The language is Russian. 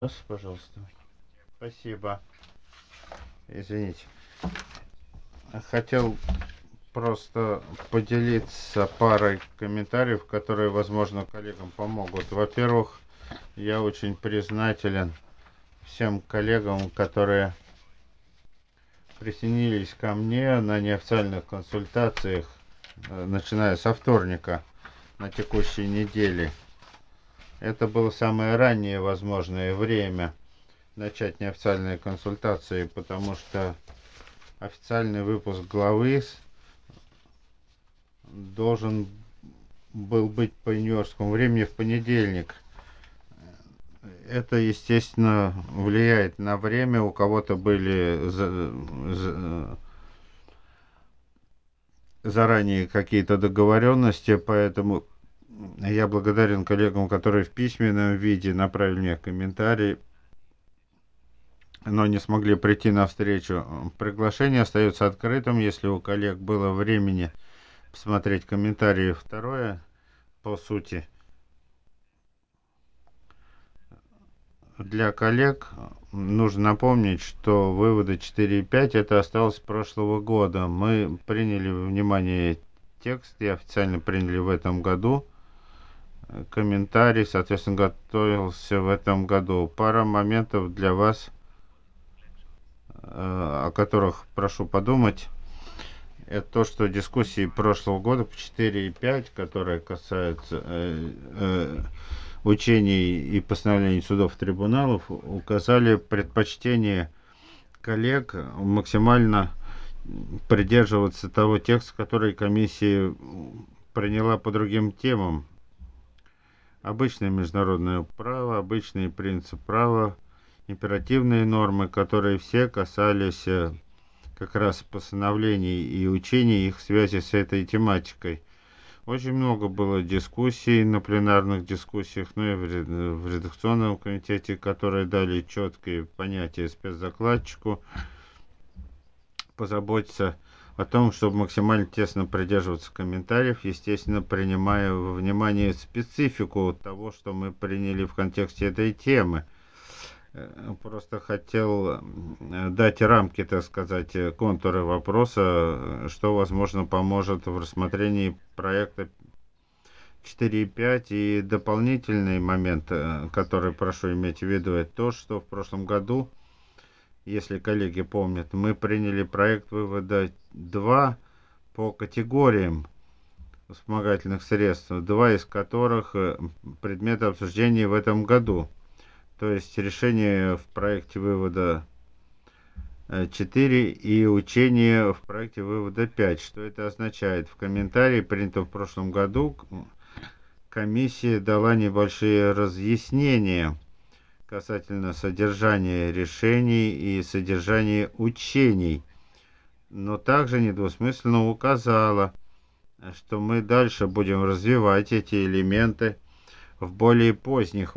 Пожалуйста. Спасибо. Извините. Хотел просто поделиться парой комментариев, которые, возможно, коллегам помогут. Во-первых, я очень признателен всем коллегам, которые присоединились ко мне на неофициальных консультациях, начиная со вторника на текущей неделе. Это было самое раннее возможное время начать неофициальные консультации, потому что официальный выпуск главы должен был быть по нью-йоркскому времени в понедельник. Это, естественно, влияет на время. У кого-то были заранее какие-то договоренности, поэтому я благодарен коллегам, которые в письменном виде направили мне комментарии, но не смогли прийти на встречу. Приглашение остается открытым, если у коллег было времени посмотреть комментарии. Второе, по сути, для коллег нужно напомнить, что выводы 4.5 это осталось с прошлого года. Мы приняли во внимание текст и официально приняли в этом году. Комментарий, соответственно, готовился в этом году. Пара моментов для вас, о которых прошу подумать. Это то, что дискуссии прошлого года по 4.5, которые касаются учений и постановлений судов и трибуналов, указали предпочтение коллег максимально придерживаться того текста, который комиссия приняла по другим темам. Обычное международное право, обычные принципы права, императивные нормы, которые все касались как раз постановлений и учений, их связи с этой тематикой. Очень много было дискуссий на пленарных дискуссиях, ну и в редакционном комитете, которые дали четкие понятия спецдокладчику, позаботиться о том, чтобы максимально тесно придерживаться комментариев, естественно, принимая во внимание специфику того, что мы приняли в контексте этой темы. Просто хотел дать рамки, так сказать, контуры вопроса, что, возможно, поможет в рассмотрении проекта 4.5. И дополнительный момент, который прошу иметь в виду, это то, что в прошлом году, если коллеги помнят, мы приняли проект вывода 2 по категориям вспомогательных средств, два из которых предмет обсуждения в этом году. То есть решение в проекте вывода 4 и учение в проекте вывода 5. Что это означает? В комментарии, принятом в прошлом году, комиссия дала небольшие разъяснения касательно содержания решений и содержания учений, но также недвусмысленно указала, что мы дальше будем развивать эти элементы в более поздних